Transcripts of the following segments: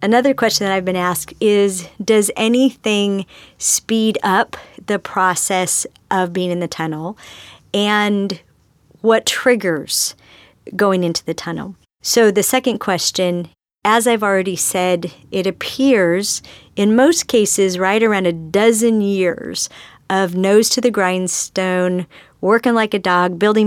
Another question that I've been asked is, does anything speed up the process of being in the tunnel? And what triggers going into the tunnel? So the second question, as I've already said, it appears in most cases right around a dozen years of nose to the grindstone, working like a dog, building,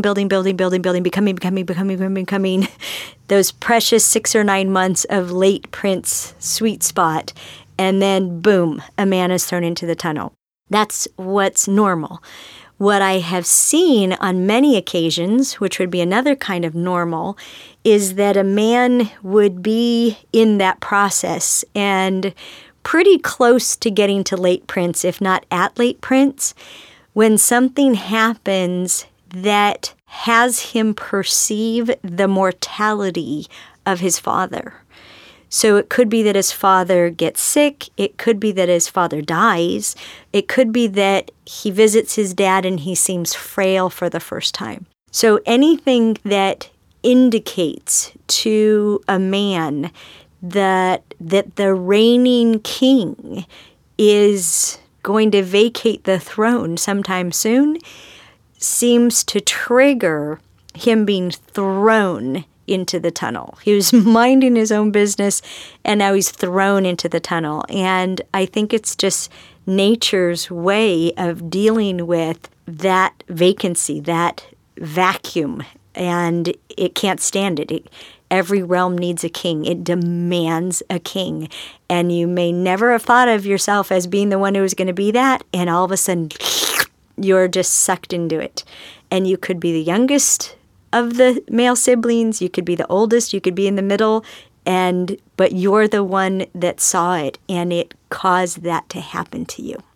becoming, those precious 6 or 9 months of late Prince sweet spot, and then boom, a man is thrown into the tunnel. That's what's normal. What I have seen on many occasions, which would be another kind of normal, is that a man would be in that process and pretty close to getting to late Prince, if not at late Prince, when something happens that has him perceive the mortality of his father. So it could be that his father gets sick. It could be that his father dies. It could be that he visits his dad and he seems frail for the first time. So anything that indicates to a man that the reigning king is going to vacate the throne sometime soon seems to trigger him being thrown into the tunnel. He was minding his own business, and now he's thrown into the tunnel. And I think it's just nature's way of dealing with that vacancy, that vacuum, and it can't stand it. Every realm needs a king. It demands a king. And you may never have thought of yourself as being the one who was going to be that, and all of a sudden, you're just sucked into it. And you could be the youngest of the male siblings, you could be the oldest, you could be in the middle, but you're the one that saw it, and it caused that to happen to you.